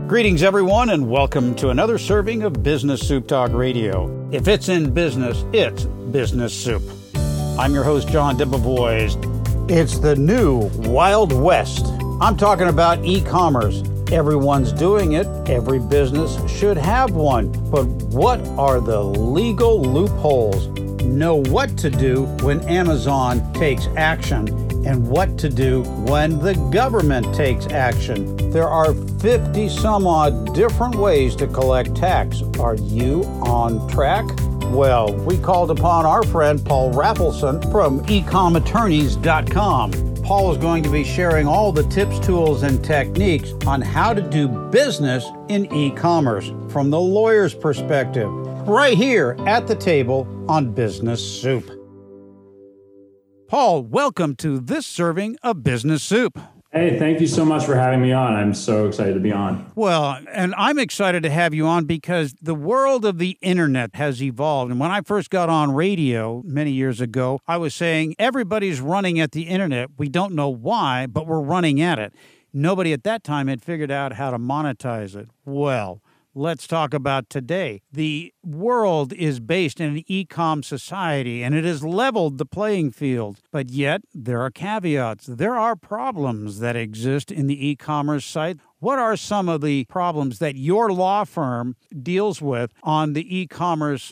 Greetings, everyone, and welcome to another serving of Business Soup Talk Radio. If it's in business, it's Business Soup. I'm your host, John Debevoise. It's the new Wild West. I'm talking about e-commerce. Everyone's doing it. Every business should have one. But what are the legal loopholes? Know what to do when Amazon takes action and what to do when the government takes action. There are 50 some odd different ways to collect tax. Are you on track? Well, we called upon our friend Paul Rafelson from ecomattorneys.com. Paul is going to be sharing all the tips, tools, and techniques on how to do business in e-commerce from the lawyer's perspective, right here at the table on Business Soup. Paul, welcome to this serving of Business Soup. Hey, thank you so much for having me on. I'm so excited to be on. Well, and I'm excited to have you on because the world of the internet has evolved. And when I first got on radio many years ago, I was saying everybody's running at the internet. We don't know why, but we're running at it. Nobody at that time had figured out how to monetize it. Well, let's talk about today. The world is based in an e-com society, and it has leveled the playing field. But yet, there are caveats. There are problems that exist in the e-commerce site. What are some of the problems that your law firm deals with on the e-commerce,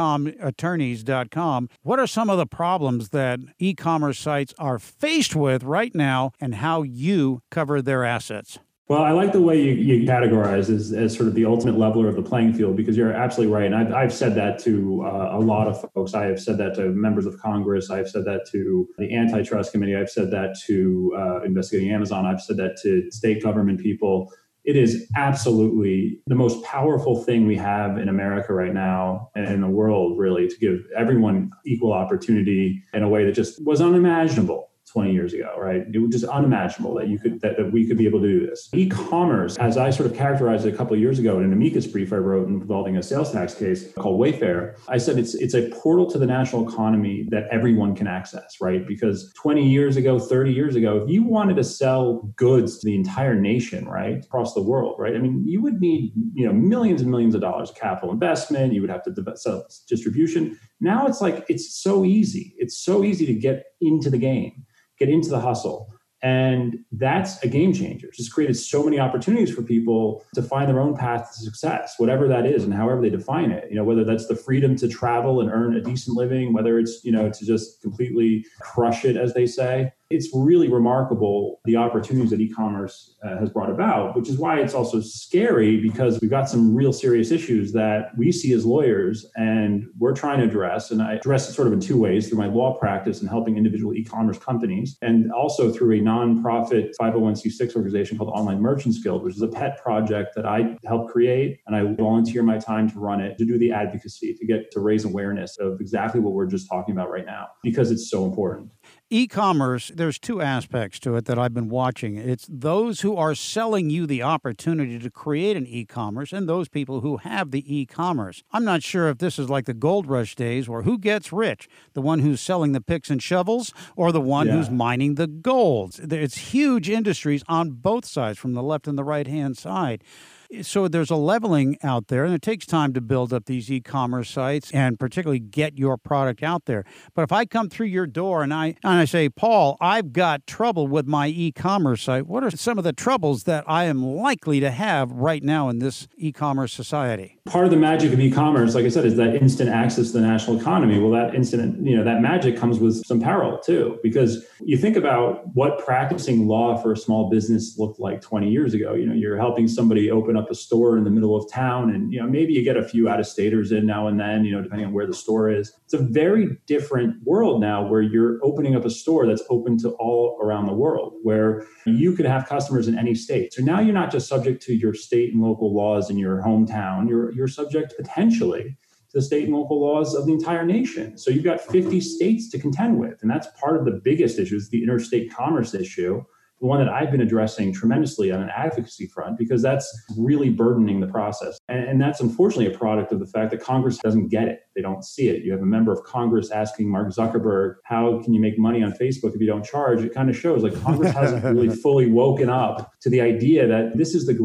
ecomattorneys.com? What are some of the problems that e-commerce sites are faced with right now, and how you cover their assets? Well, I like the way you categorize as sort of the ultimate leveler of the playing field, because you're absolutely right. And I've said that to a lot of folks. I have said that to members of Congress. I've said that to the Antitrust Committee. I've said that to investigating Amazon. I've said that to state government people. It is absolutely the most powerful thing we have in America right now and in the world, really, to give everyone equal opportunity in a way that just was unimaginable 20 years ago, right? It was just unimaginable that we could be able to do this. E-commerce, as I sort of characterized it a couple of years ago in an amicus brief I wrote involving a sales tax case called Wayfair, I said it's a portal to the national economy that everyone can access, right? Because 20 years ago, 30 years ago, if you wanted to sell goods to the entire nation, right, across the world, right? I mean, you would need, millions and millions of dollars of capital investment. You would have to sell distribution. Now it's like, it's so easy. It's so easy to get into the game, get into the hustle. And that's a game changer. It's just created so many opportunities for people to find their own path to success, whatever that is and however they define it. Whether that's the freedom to travel and earn a decent living, whether it's, to just completely crush it, as they say. It's really remarkable, the opportunities that e-commerce has brought about, which is why it's also scary, because we've got some real serious issues that we see as lawyers and we're trying to address. And I address it sort of in two ways: through my law practice and helping individual e-commerce companies, and also through a nonprofit 501c6 organization called Online Merchants Guild, which is a pet project that I helped create. And I volunteer my time to run it, to do the advocacy, to raise awareness of exactly what we're just talking about right now, because it's so important. E-commerce, there's two aspects to it that I've been watching. It's those who are selling you the opportunity to create an e-commerce and those people who have the e-commerce. I'm not sure if this is like the gold rush days where who gets rich, the one who's selling the picks and shovels or the one who's mining the gold. It's huge industries on both sides, from the left and the right-hand side. So there's a leveling out there, and it takes time to build up these e-commerce sites and particularly get your product out there. But if I come through your door and I say, Paul, I've got trouble with my e-commerce site, what are some of the troubles that I am likely to have right now in this e-commerce society? Part of the magic of e-commerce, like I said, is that instant access to the national economy. Well, that instant, that magic comes with some peril too, because you think about what practicing law for a small business looked like 20 years ago. You're helping somebody open up a store in the middle of town, and maybe you get a few out-of-staters in now and then, depending on where the store is. It's a very different world now, where you're opening up a store that's open to all around the world, where you could have customers in any state. So now you're not just subject to your state and local laws in your hometown. You're subject potentially to the state and local laws of the entire nation. So you've got 50 states to contend with, and that's part of the biggest issue, is the interstate commerce issue. The one that I've been addressing tremendously on an advocacy front, because that's really burdening the process. And that's unfortunately a product of the fact that Congress doesn't get it. They don't see it. You have a member of Congress asking Mark Zuckerberg, how can you make money on Facebook if you don't charge? It kind of shows like Congress hasn't really fully woken up to the idea that this is the great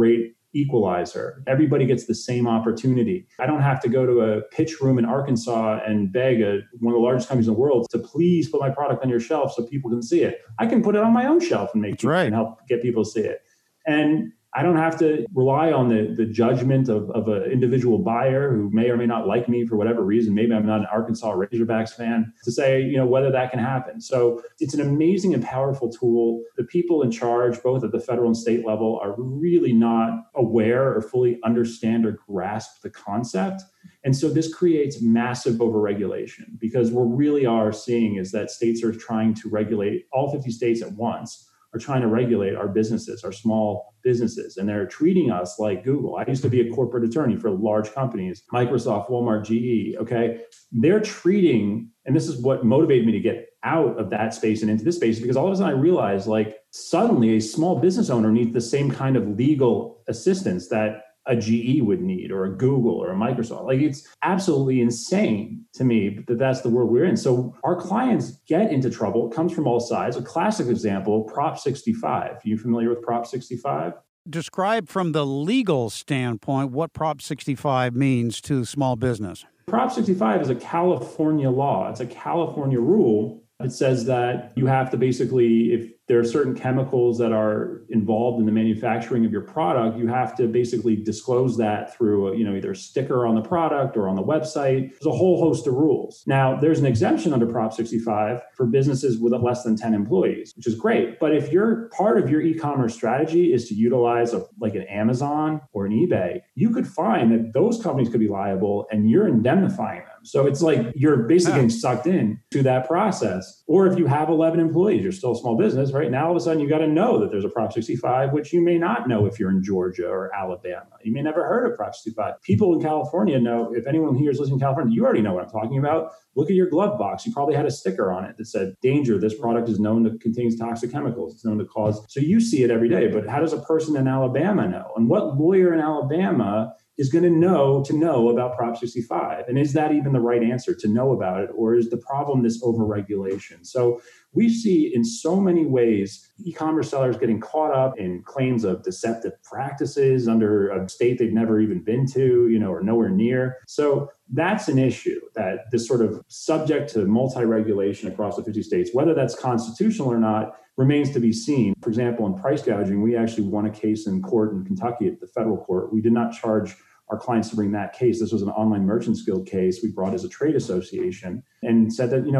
equalizer. Everybody gets the same opportunity. I don't have to go to a pitch room in Arkansas and beg one of the largest companies in the world to please put my product on your shelf so people can see it. I can put it on my own shelf and and help get people to see it. And I don't have to rely on the judgment of an individual buyer who may or may not like me for whatever reason. Maybe I'm not an Arkansas Razorbacks fan, to say, whether that can happen. So it's an amazing and powerful tool. The people in charge, both at the federal and state level, are really not aware or fully understand or grasp the concept. And so this creates massive overregulation, because what we really are seeing is that states are trying to regulate, all 50 states at once are trying to regulate our businesses, our small businesses, and they're treating us like Google. I used to be a corporate attorney for large companies, Microsoft, Walmart, GE, okay? They're treating, and this is what motivated me to get out of that space and into this space, because all of a sudden I realized, suddenly a small business owner needs the same kind of legal assistance that a GE would need, or a Google, or a Microsoft. It's absolutely insane to me that that's the world we're in. So our clients get into trouble. It comes from all sides. A classic example, Prop 65. Are you familiar with Prop 65? Describe from the legal standpoint what Prop 65 means to small business. Prop 65 is a California law. It's a California rule. It says that you have to basically, if there are certain chemicals that are involved in the manufacturing of your product, you have to basically disclose that through either a sticker on the product or on the website. There's a whole host of rules. Now, there's an exemption under Prop 65 for businesses with less than 10 employees, which is great. But if part of your e-commerce strategy is to utilize an Amazon or an eBay, you could find that those companies could be liable and you're indemnifying them. So it's like you're basically getting sucked in to that process. Or if you have 11 employees, you're still a small business, right? Now, all of a sudden, you got to know that there's a Prop 65, which you may not know if you're in Georgia or Alabama. You may never heard of Prop 65. People in California know, if anyone here is listening to California, you already know what I'm talking about. Look at your glove box. You probably had a sticker on it that said, danger, this product is known to contain toxic chemicals. It's known to cause. So you see it every day. But how does a person in Alabama know? And what lawyer in Alabama is going to know about Prop 65? And is that even the right answer to know about it? Or is the problem this overregulation? So we see in so many ways e-commerce sellers getting caught up in claims of deceptive practices under a state they've never even been to, or nowhere near. So that's an issue, that this sort of subject to multi-regulation across the 50 states, whether that's constitutional or not, remains to be seen. For example, in price gouging, we actually won a case in court in Kentucky at the federal court. We did not charge our clients to bring that case. This was an Online Merchants Guild case we brought as a trade association, and said that,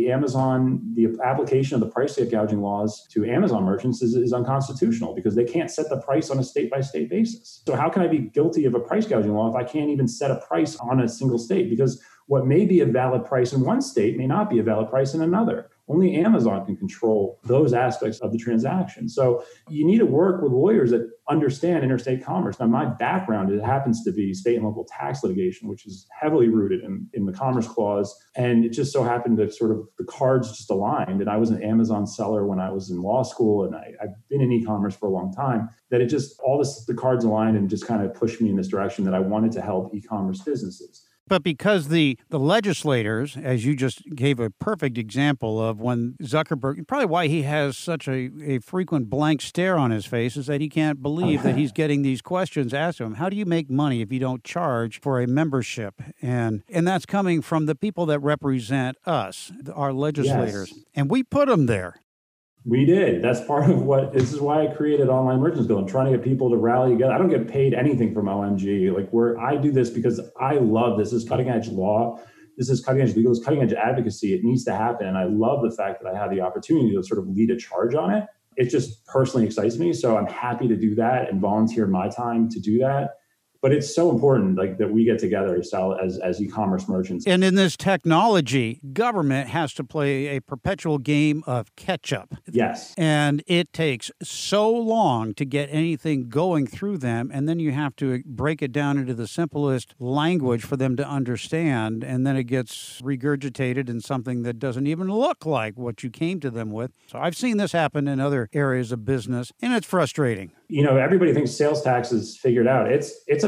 the application of the price gouging laws to Amazon merchants is unconstitutional, because they can't set the price on a state-by-state basis. So how can I be guilty of a price gouging law if I can't even set a price on a single state? Because what may be a valid price in one state may not be a valid price in another. Only Amazon can control those aspects of the transaction. So you need to work with lawyers that understand interstate commerce. Now, my background, it happens to be state and local tax litigation, which is heavily rooted in the Commerce Clause. And it just so happened that sort of the cards just aligned. And I was an Amazon seller when I was in law school, and I've been in e-commerce for a long time, that the cards aligned and just kind of pushed me in this direction that I wanted to help e-commerce businesses. But because the legislators, as you just gave a perfect example of when Zuckerberg, probably why he has such a frequent blank stare on his face, is that he can't believe that he's getting these questions asked to him. How do you make money if you don't charge for a membership? And that's coming from the people that represent us, our legislators. Yes. And we put them there. We did. That's part of this is why I created Online Merchants Guild. I'm trying to get people to rally together. I don't get paid anything from OMG. I do this because I love this. This is cutting edge law. This is cutting edge legal. This is cutting edge advocacy. It needs to happen. And I love the fact that I have the opportunity to sort of lead a charge on it. It just personally excites me. So I'm happy to do that and volunteer my time to do that. But it's so important that we get together to sell as e-commerce merchants. And in this technology, government has to play a perpetual game of catch-up. Yes. And it takes so long to get anything going through them, and then you have to break it down into the simplest language for them to understand, and then it gets regurgitated in something that doesn't even look like what you came to them with. So I've seen this happen in other areas of business, and it's frustrating. Everybody thinks sales tax is figured out. It's a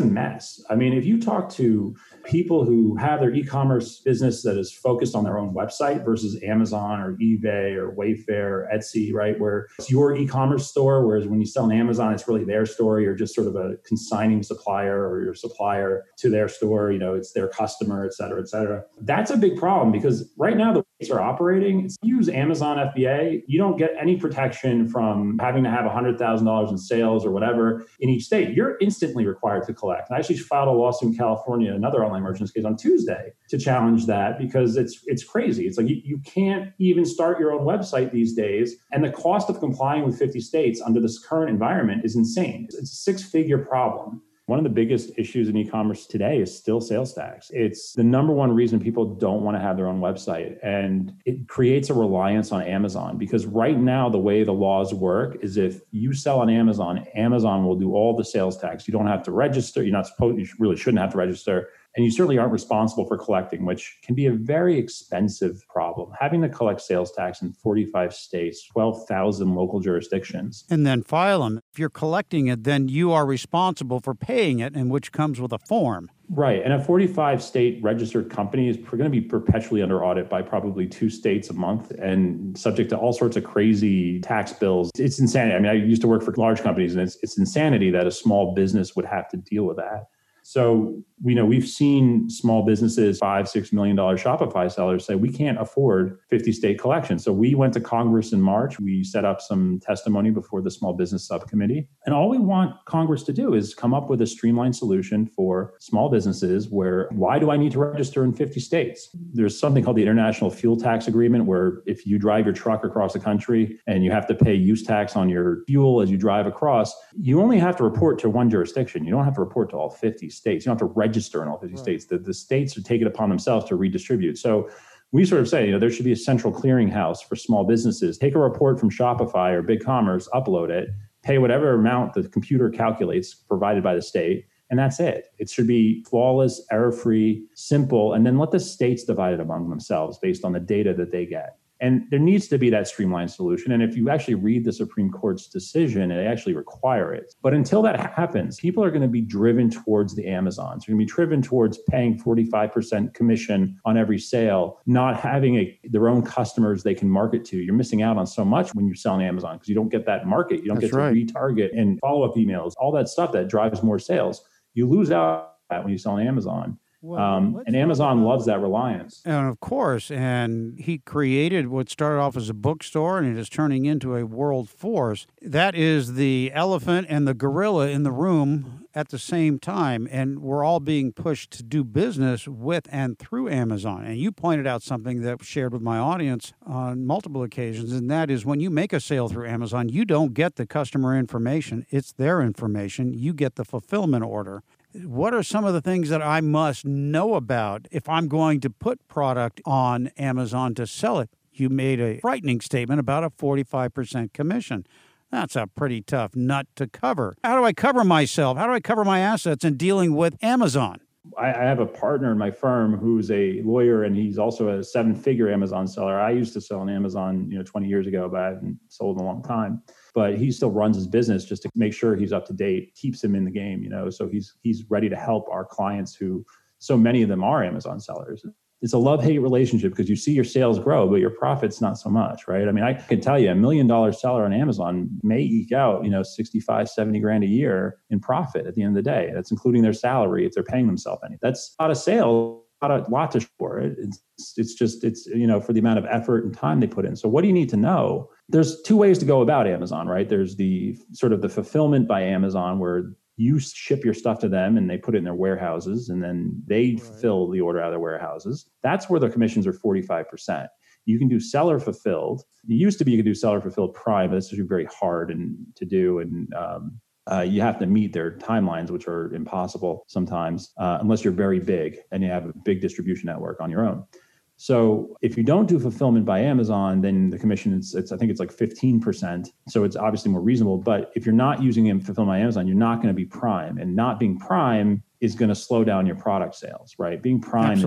mess. I mean, if you talk to people who have their e-commerce business that is focused on their own website versus Amazon or eBay or Wayfair or Etsy, right, where it's your e-commerce store, whereas when you sell on Amazon, it's really their store. You're just sort of a consigning supplier or your supplier to their store. It's their customer, et cetera, et cetera. That's a big problem because right now the way it's operating, it's use Amazon FBA. You don't get any protection from having to have $100,000 in sales or whatever in each state. You're instantly required to collect. And I actually filed a lawsuit in California, another online merchants case on Tuesday, to challenge that because it's crazy. It's like you can't even start your own website these days. And the cost of complying with 50 states under this current environment is insane. It's a six-figure problem. One of the biggest issues in e-commerce today is still sales tax. It's the number one reason people don't want to have their own website. And it creates a reliance on Amazon because right now, the way the laws work is if you sell on Amazon, Amazon will do all the sales tax. You don't have to register. You really shouldn't have to register. And you certainly aren't responsible for collecting, which can be a very expensive problem. Having to collect sales tax in 45 states, 12,000 local jurisdictions. And then file them. If you're collecting it, then you are responsible for paying it, and which comes with a form. Right. And a 45 state registered company is going to be perpetually under audit by probably 2 states a month and subject to all sorts of crazy tax bills. It's insanity. I mean, I used to work for large companies, and it's insanity that a small business would have to deal with that. So, we've seen small businesses, $5-6 million Shopify sellers say, we can't afford 50 state collections. So we went to Congress in March. We set up some testimony before the Small Business Subcommittee. And all we want Congress to do is come up with a streamlined solution for small businesses where, why do I need to register in 50 states? There's something called the International Fuel Tax Agreement, where if you drive your truck across the country and you have to pay use tax on your fuel as you drive across, you only have to report to one jurisdiction. You don't have to report to all 50 states. You don't have to register in all 50 states. The states are taking it upon themselves to redistribute. So we sort of say, there should be a central clearinghouse for small businesses. Take a report from Shopify or BigCommerce, upload it, pay whatever amount the computer calculates provided by the state, and that's it. It should be flawless, error-free, simple, and then let the states divide it among themselves based on the data that they get. And there needs to be that streamlined solution. And if you actually read the Supreme Court's decision, they actually require it. But until that happens, people are going to be driven towards the Amazons. They're going to be driven towards paying 45% commission on every sale, not having their own customers they can market to. You're missing out on so much when you sell on Amazon because you don't get that market. You don't get to retarget and follow-up emails, all that stuff that drives more sales. You lose out when you sell on Amazon. And Amazon loves that reliance. And of course, and he created what started off as a bookstore and it is turning into a world force. That is the elephant and the gorilla in the room at the same time. And we're all being pushed to do business with and through Amazon. And you pointed out something that was shared with my audience on multiple occasions, and that is when you make a sale through Amazon, you don't get the customer information. It's their information. You get the fulfillment order. What are some of the things that I must know about if I'm going to put product on Amazon to sell it? You made a frightening statement about a 45% commission. That's a pretty tough nut to cover. How do I cover myself? How do I cover my assets in dealing with Amazon? I have a partner in my firm who's a lawyer, and he's also a 7-figure Amazon seller. I used to sell on Amazon, 20 years ago, but I haven't sold in a long time. But he still runs his business just to make sure he's up to date, keeps him in the game, So he's ready to help our clients who, so many of them are Amazon sellers. It's a love-hate relationship because you see your sales grow, but your profits not so much, right? I mean, I can tell you $1 million seller on Amazon may eke out, 65, 70 grand a year in profit at the end of the day. That's including their salary if they're paying themselves any. That's not a sale, not a lot to show for it. It's just for the amount of effort and time they put in. So what do you need to know? There's 2 ways to go about Amazon, right? There's the sort of the fulfillment by Amazon where you ship your stuff to them and they put it in their warehouses and then they fill the order out of their warehouses. That's where the commissions are 45%. You can do seller fulfilled. It used to be you could do seller fulfilled prime, but it's actually very hard to do. And you have to meet their timelines, which are impossible sometimes, unless you're very big and you have a big distribution network on your own. So if you don't do fulfillment by Amazon, then the commission I think it's like 15%. So it's obviously more reasonable. But if you're not using fulfillment by Amazon, you're not going to be prime. And not being prime is going to slow down your product sales, right? Being prime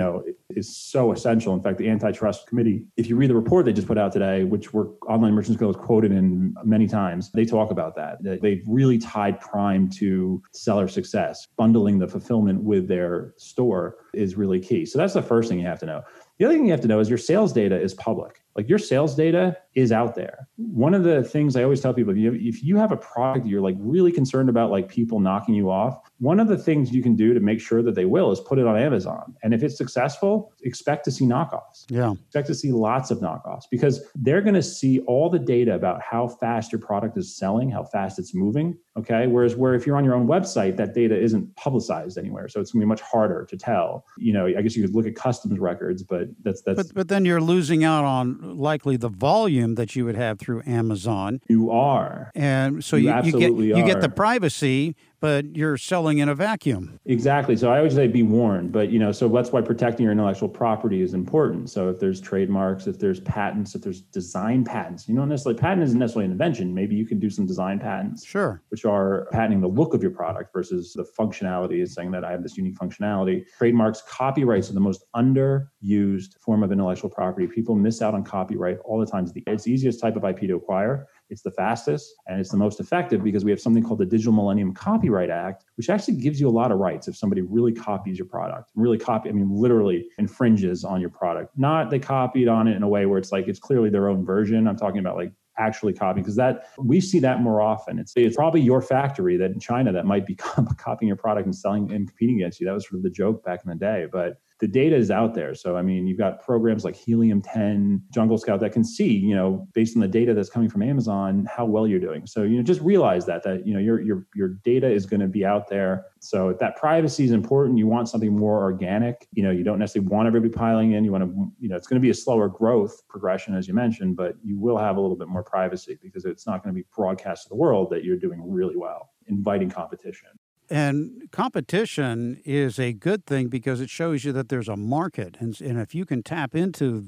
is so essential. In fact, the antitrust committee, if you read the report they just put out today, which Online Merchants Guild is quoted in many times, they talk about that they've really tied prime to seller success. Bundling the fulfillment with their store is really key. So that's the first thing you have to know. The other thing you have to know is your sales data is public. Like your sales data is out there. One of the things I always tell people, if you have a product that you're like really concerned about, like people knocking you off, one of the things you can do to make sure that they will is put it on Amazon. And if it's successful, expect to see knockoffs. Yeah. Expect to see lots of knockoffs because they're going to see all the data about how fast your product is selling, how fast it's moving. Okay. Whereas if you're on your own website, that data isn't publicized anywhere. So it's going to be much harder to tell. I guess you could look at customs records, but that's. But then you're losing out on likely the volume that you would have through Amazon. You are. And so you get the privacy, but you're selling in a vacuum. Exactly. So I always say be warned, but so that's why protecting your intellectual property is important. So if there's trademarks, if there's patents, if there's design patents, patent isn't necessarily an invention. Maybe you can do some design patents. Sure. Which are patenting the look of your product versus the functionality, is saying that I have this unique functionality. Trademarks, copyrights are the most underused form of intellectual property. People miss out on copyright all the time. It's the easiest type of IP to acquire. It's the fastest and it's the most effective because we have something called the Digital Millennium Copyright Act, which actually gives you a lot of rights if somebody really copies your product. Literally infringes on your product. Not they copied on it in a way where it's like it's clearly their own version. I'm talking about like actually copying, because that we see that more often. It's probably your factory that in China that might be copying your product and selling and competing against you. That was sort of the joke back in the day, but the data is out there. So, you've got programs like Helium 10, Jungle Scout that can see, based on the data that's coming from Amazon, how well you're doing. So, just realize that your data is going to be out there. So if that privacy is important, you want something more organic. You don't necessarily want everybody piling in. You want to, it's going to be a slower growth progression, as you mentioned, but you will have a little bit more privacy because it's not going to be broadcast to the world that you're doing really well, inviting competition. And competition is a good thing because it shows you that there's a market. And if you can tap into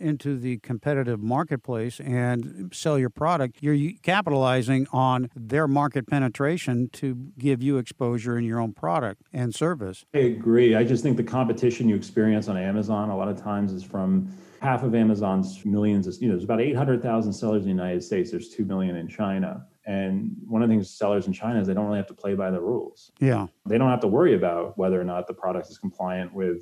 the competitive marketplace and sell your product, you're capitalizing on their market penetration to give you exposure in your own product and service. I agree. I just think the competition you experience on Amazon a lot of times is from half of Amazon's millions. There's about 800,000 sellers in the United States. There's 2 million in China. And one of the things sellers in China is they don't really have to play by the rules. Yeah. They don't have to worry about whether or not the product is compliant with,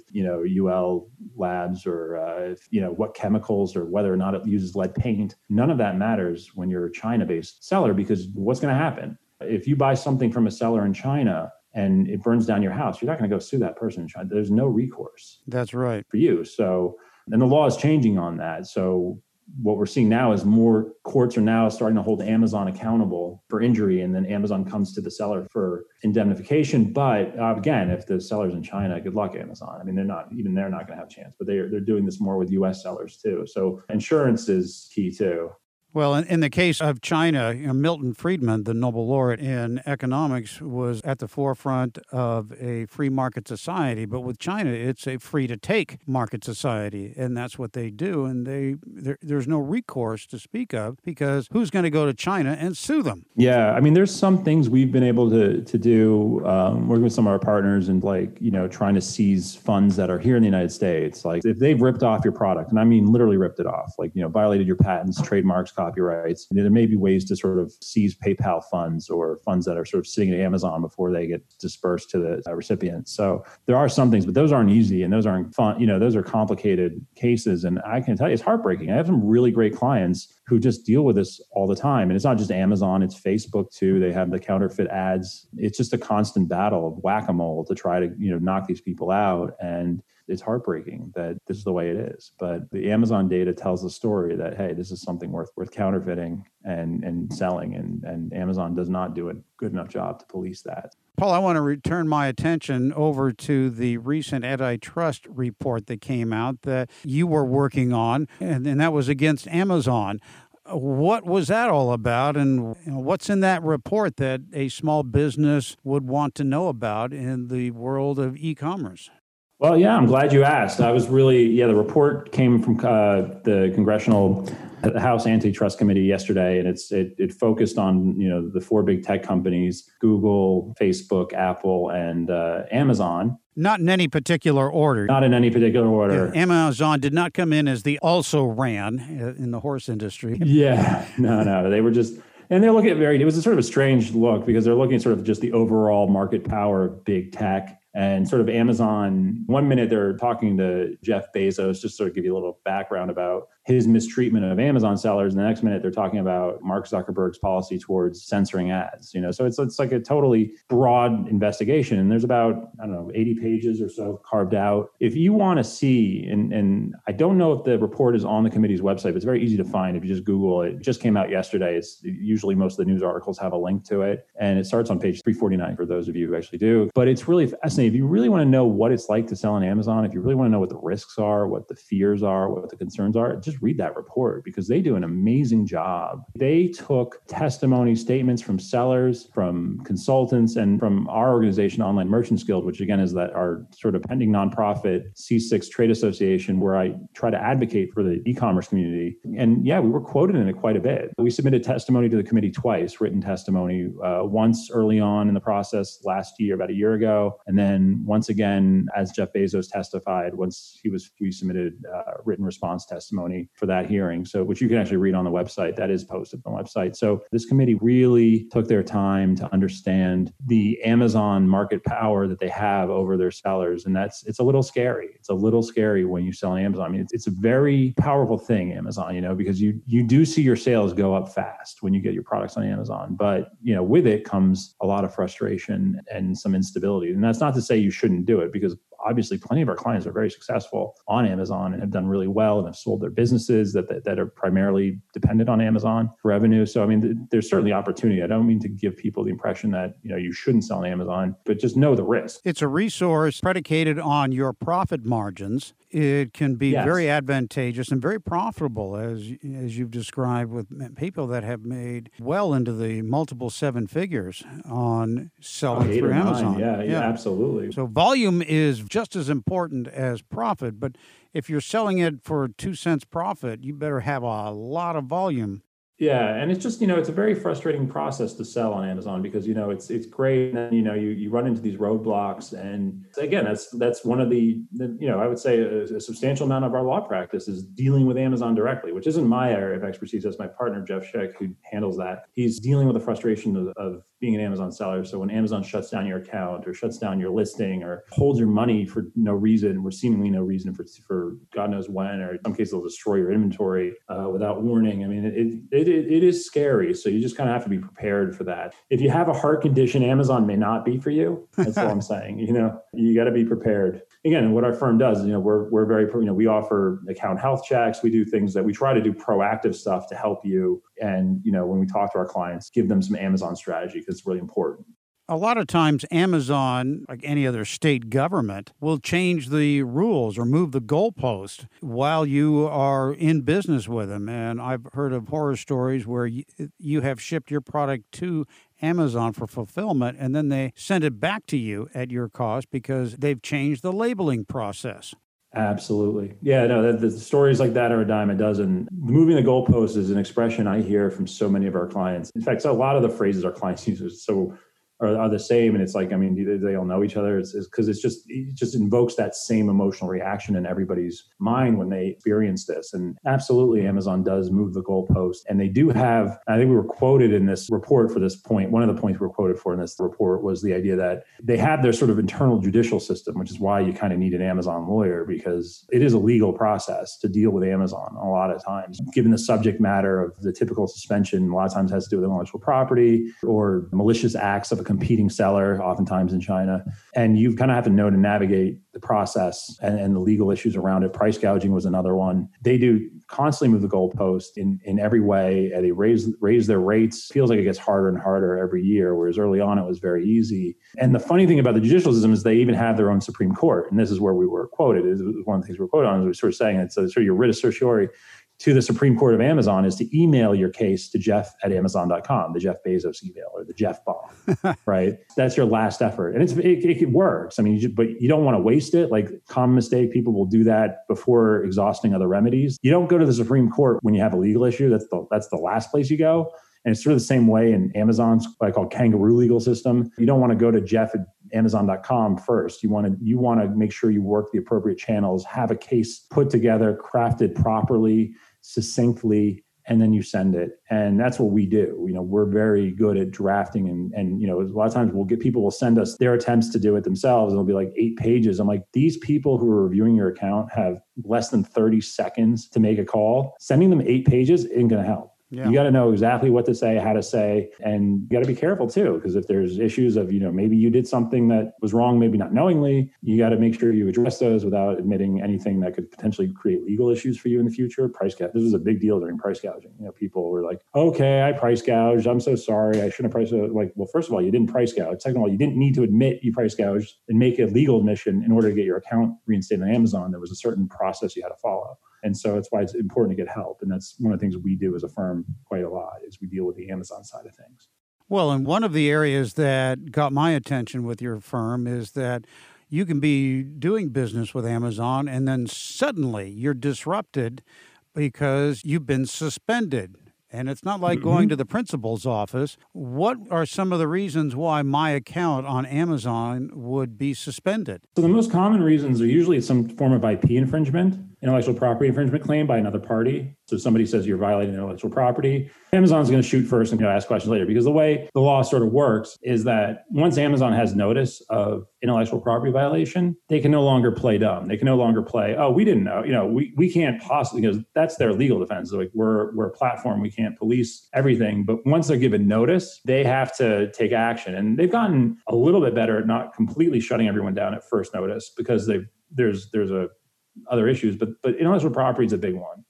UL labs or, what chemicals or whether or not it uses lead paint. None of that matters when you're a China-based seller, because what's going to happen? If you buy something from a seller in China and it burns down your house, you're not going to go sue that person in China. There's no recourse. That's right. For you. So, and the law is changing on that. So what we're seeing now is more courts are now starting to hold Amazon accountable for injury, and then Amazon comes to the seller for indemnification. But again, if the seller's in China, good luck, Amazon. They're not going to have a chance. But they're doing this more with U.S. sellers too. So insurance is key too. Well, in the case of China, Milton Friedman, the Nobel laureate in economics, was at the forefront of a free market society. But with China, it's a free-to-take market society, and that's what they do. And there's no recourse to speak of because who's going to go to China and sue them? Yeah, there's some things we've been able to do, working with some of our partners and trying to seize funds that are here in the United States. Like if they've ripped off your product, and literally ripped it off, violated your patents, trademarks, copyrights. There may be ways to sort of seize PayPal funds or funds that are sort of sitting at Amazon before they get dispersed to the recipients. So there are some things, but those aren't easy and those aren't fun. Those are complicated cases. And I can tell you, it's heartbreaking. I have some really great clients who just deal with this all the time. And it's not just Amazon, it's Facebook too. They have the counterfeit ads. It's just a constant battle of whack-a-mole to try to, knock these people out. And it's heartbreaking that this is the way it is. But the Amazon data tells the story that, hey, this is something worth counterfeiting and selling. And Amazon does not do a good enough job to police that. Paul, I want to return my attention over to the recent antitrust report that came out that you were working on, and that was against Amazon. What was that all about, and what's in that report that a small business would want to know about in the world of e-commerce? Well, yeah, I'm glad you asked. I was really, yeah, the report came from the House Antitrust Committee yesterday, and it focused on, the four big tech companies: Google, Facebook, Apple, and Amazon. Not in any particular order. Not in any particular order. Yeah, Amazon did not come in as the also ran in the horse industry. Yeah, no, they were just. And they're looking at it was a sort of a strange look because they're looking at sort of just the overall market power of big tech. And sort of Amazon, one minute they're talking to Jeff Bezos, just sort of give you a little background about his mistreatment of Amazon sellers. And the next minute they're talking about Mark Zuckerberg's policy towards censoring ads. So it's like a totally broad investigation. And there's about, 80 pages or so carved out. If you want to see, and I don't know if the report is on the committee's website, but it's very easy to find if you just Google it. It just came out yesterday. It's usually most of the news articles have a link to it. And it starts on page 349 for those of you who actually do. But it's really fascinating. If you really want to know what it's like to sell on Amazon, if you really want to know what the risks are, what the fears are, what the concerns are, just read that report because they do an amazing job. They took testimony statements from sellers, from consultants, and from our organization, Online Merchants Guild, which again is our sort of pending nonprofit C6 trade association where I try to advocate for the e-commerce community. And yeah, we were quoted in it quite a bit. We submitted testimony to the committee twice, written testimony, once early on in the process last year, about a year ago, and then once again, as Jeff Bezos testified, once we submitted written response testimony for that hearing. So, which you can actually read on the website. That is posted on the website. So this committee really took their time to understand the Amazon market power that they have over their sellers. And it's a little scary. It's a little scary when you sell on Amazon. I mean, it's a very powerful thing, Amazon, because you do see your sales go up fast when you get your products on Amazon. But, with it comes a lot of frustration and some instability. And that's not to say you shouldn't do it, because obviously plenty of our clients are very successful on Amazon and have done really well and have sold their businesses that are primarily dependent on Amazon for revenue. So, I mean, there's certainly opportunity. I don't mean to give people the impression that, you shouldn't sell on Amazon, but just know the risk. It's a resource predicated on your profit margins. It can be very advantageous and very profitable, as you've described, with people that have made well into the multiple seven figures on selling through Amazon. Yeah, absolutely. So volume is just as important as profit, but if you're selling it for 2 cents profit, you better have a lot of volume. Yeah, and it's just, it's a very frustrating process to sell on Amazon because, it's great. And then, you run into these roadblocks. And again, that's one of the I would say a substantial amount of our law practice is dealing with Amazon directly, which isn't my area of expertise. That's my partner, Jeff Schick, who handles that. He's dealing with the frustration of being an Amazon seller. So when Amazon shuts down your account or shuts down your listing or holds your money for no reason, or seemingly no reason for God knows when, or in some cases they'll destroy your inventory without warning. I mean, it is scary. So you just kind of have to be prepared for that. If you have a heart condition, Amazon may not be for you. That's all I'm saying. You got to be prepared. Again, what our firm does, we're very, we offer account health checks. We do things that we try to do proactive stuff to help you. And, when we talk to our clients, give them some Amazon strategy because it's really important. A lot of times Amazon, like any other state government, will change the rules or move the goalpost while you are in business with them. And I've heard of horror stories where you have shipped your product to Amazon for fulfillment, and then they send it back to you at your cost because they've changed the labeling process. Absolutely. Yeah, no, the stories like that are a dime a dozen. Moving the goalpost is an expression I hear from so many of our clients. In fact, so a lot of the phrases our clients use are the same. And it's like, I mean, do they all know each other? It's because it just invokes that same emotional reaction in everybody's mind when they experience this. And absolutely, Amazon does move the goalpost. And they do have, I think we were quoted in this report for this point. One of the points we were quoted for in this report was the idea that they have their sort of internal judicial system, which is why you kind of need an Amazon lawyer, because it is a legal process to deal with Amazon a lot of times. Given the subject matter of the typical suspension, a lot of times has to do with intellectual property or malicious acts of a competing seller, oftentimes in China. And you kind of have to know to navigate the process and the legal issues around it. Price gouging was another one. They do constantly move the goalpost in every way. They raise their rates. Feels like it gets harder and harder every year, whereas early on it was very easy. And the funny thing about the judicial system is they even have their own Supreme Court. And this is where we were quoted. Is one of the things we were quoted on, is we were sort of saying it's sort of your writ of certiorari. to the Supreme Court of Amazon is to email your case to Jeff@Amazon.com, the Jeff Bezos email or the Jeff bomb, right? That's your last effort. And it works. I mean, but you don't want to waste it. Like, common mistake, people will do that before exhausting other remedies. You don't go to the Supreme Court when you have a legal issue. That's the last place you go. And it's sort of the same way in Amazon's what I call kangaroo legal system. You don't want to go to Jeff@Amazon.com first. You want to make sure you work the appropriate channels, have a case put together, crafted properly, succinctly, and then you send it. And that's what we do. We're very good at drafting and a lot of times people will send us their attempts to do it themselves. And it'll be like 8 pages. I'm like, these people who are reviewing your account have less than 30 seconds to make a call. Sending them 8 pages isn't going to help. Yeah. You got to know exactly what to say, how to say, and you got to be careful too, because if there's issues of, maybe you did something that was wrong, maybe not knowingly, you got to make sure you address those without admitting anything that could potentially create legal issues for you in the future. Price gouge. This was a big deal during price gouging. People were like, okay, I price gouged. I'm so sorry. I shouldn't have price gouged. Like, well, first of all, you didn't price gouge. Second of all, you didn't need to admit you price gouged and make a legal admission in order to get your account reinstated on Amazon. There was a certain process you had to follow. And so that's why it's important to get help. And that's one of the things we do as a firm quite a lot is we deal with the Amazon side of things. Well, and one of the areas that got my attention with your firm is that you can be doing business with Amazon and then suddenly you're disrupted because you've been suspended. And it's not like going to the principal's office. What are some of the reasons why my account on Amazon would be suspended? So the most common reasons are usually some form of IP infringement, intellectual property infringement claim by another party. So somebody says you're violating intellectual property. Amazon's going to shoot first and ask questions later, because the way the law sort of works is that once Amazon has notice of intellectual property violation, they can no longer play dumb. They can no longer play, oh, we didn't know. We can't possibly, because that's their legal defense. Like we're a platform, we can't police everything. But once they're given notice, they have to take action. And they've gotten a little bit better at not completely shutting everyone down at first notice, because there's other issues, but intellectual property is a big one.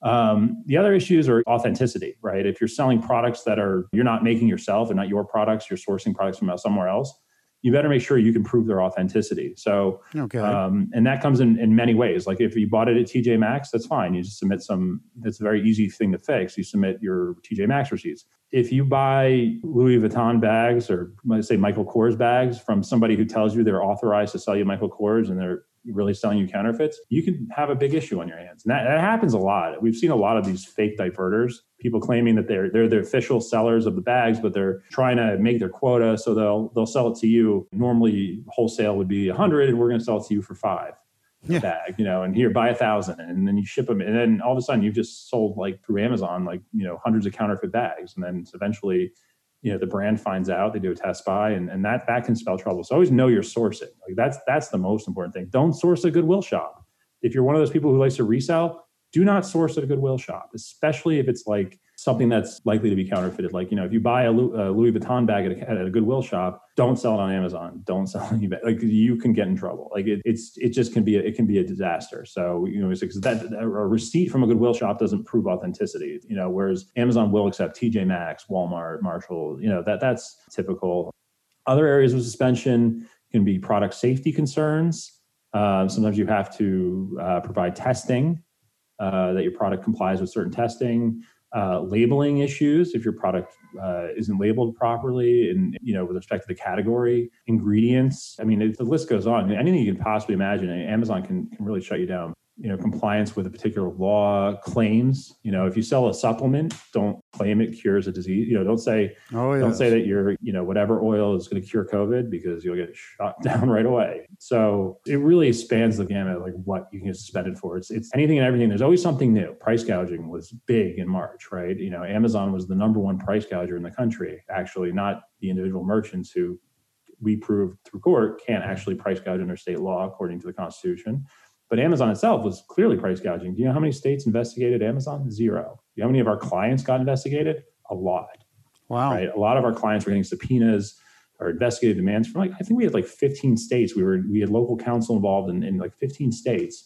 The other issues are authenticity, right? If you're selling products that you're not making yourself and not your products, you're sourcing products from somewhere else, you better make sure you can prove their authenticity. So, okay. And that comes in many ways. Like if you bought it at TJ Maxx, that's fine. You just submit that's a very easy thing to fix. You submit your TJ Maxx receipts. If you buy Louis Vuitton bags or let's say Michael Kors bags from somebody who tells you they're authorized to sell you Michael Kors and they're really selling you counterfeits, you can have a big issue on your hands. And that happens a lot. We've seen a lot of these fake diverters, people claiming that they're the official sellers of the bags, but they're trying to make their quota. So they'll sell it to you. Normally wholesale would be 100 and we're going to sell it to you for 5 a bag, and here buy 1,000 and then you ship them. And then all of a sudden you've just sold through Amazon, hundreds of counterfeit bags. And then eventually, the brand finds out, they do a test buy, and that can spell trouble. So always know your sourcing. That's the most important thing. Don't source a Goodwill shop. If you're one of those people who likes to resell, do not source at a Goodwill shop, especially if it's something that's likely to be counterfeited. If you buy a Louis Vuitton bag at a Goodwill shop, don't sell it on Amazon. Don't sell it on eBay. You can get in trouble. It just can be a disaster. So because a receipt from a Goodwill shop doesn't prove authenticity. Whereas Amazon will accept TJ Maxx, Walmart, Marshall. That's typical. Other areas of suspension can be product safety concerns. Sometimes you have to provide testing that your product complies with certain testing. Labeling issues, if your product isn't labeled properly and, with respect to the category, ingredients. I mean, the list goes on. Anything you can possibly imagine, Amazon can really shut you down. Compliance with a particular law, claims. If you sell a supplement, don't claim it cures a disease. Don't say that your, whatever oil is going to cure COVID, because you'll get shot down right away. So it really spans the gamut, what you can get suspended for. It's anything and everything. There's always something new. Price gouging was big in March, right? Amazon was the number one price gouger in the country, actually, not the individual merchants who we proved through court can't actually price gouge under state law according to the Constitution. But Amazon itself was clearly price gouging. Do you know how many states investigated Amazon? 0. Do you know how many of our clients got investigated? A lot. Wow. Right? A lot of our clients were getting subpoenas or investigative demands from I think we had 15 states. We had local counsel involved in 15 states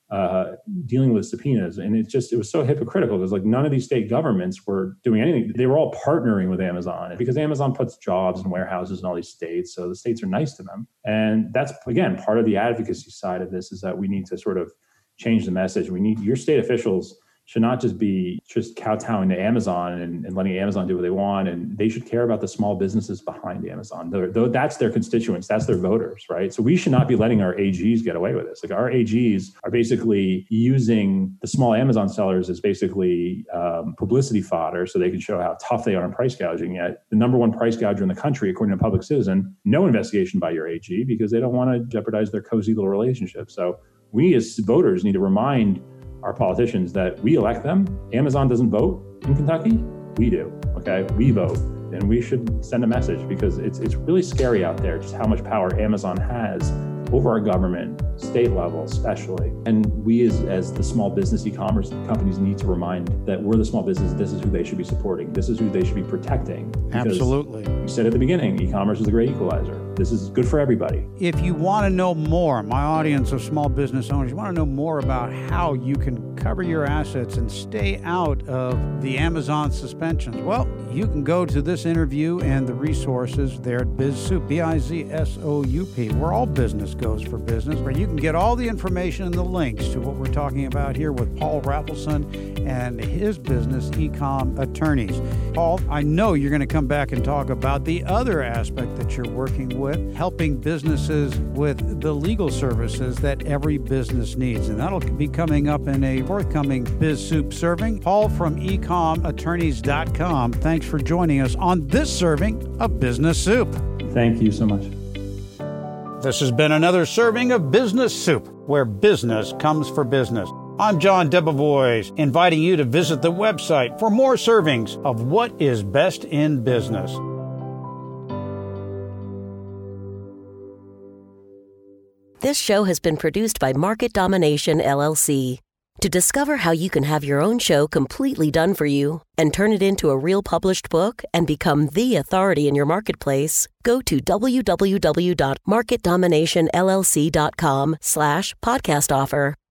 dealing with subpoenas. And it was so hypocritical because none of these state governments were doing anything. They were all partnering with Amazon because Amazon puts jobs and warehouses in all these states. So the states are nice to them. And that's, again, part of the advocacy side of this is that we need to sort of change the message. We need your state officials should not just be kowtowing to Amazon and letting Amazon do what they want. And they should care about the small businesses behind Amazon. Though that's their constituents, that's their voters, right? So we should not be letting our AGs get away with this. Like, our AGs are basically using the small Amazon sellers as basically publicity fodder so they can show how tough they are in price gouging. Yet the number one price gouger in the country, according to Public Citizen, no investigation by your AG because they don't want to jeopardize their cozy little relationship. So we as voters need to remind our politicians that we elect them. Amazon doesn't vote in Kentucky. We do. Okay, we vote, and we should send a message because it's really scary out there just how much power Amazon has over our government, state level especially. And we as the small business e-commerce companies need to remind that we're the small business. This is who they should be supporting. This is who they should be protecting. Absolutely. We said at the beginning, e-commerce is the great equalizer. This is good for everybody. If you want to know more, my audience of small business owners, you want to know more about how you can cover your assets and stay out of the Amazon suspensions, well, you can go to this interview and the resources there at BizSoup, BIZSOUP, where all business goes for business, where you can get all the information and the links to what we're talking about here with Paul Rafelson and his business, Ecom Attorneys. Paul, I know you're going to come back and talk about the other aspect that you're working with, helping businesses with the legal services that every business needs. And that'll be coming up in a forthcoming BizSoup serving. Paul from ecomattorneys.com. Thanks for joining us on this serving of Business Soup. Thank you so much. This has been another serving of Business Soup, where business comes for business. I'm John Debevoise, inviting you to visit the website for more servings of what is best in business. This show has been produced by Market Domination, LLC. To discover how you can have your own show completely done for you and turn it into a real published book and become the authority in your marketplace, go to www.marketdominationllc.com/podcast offer.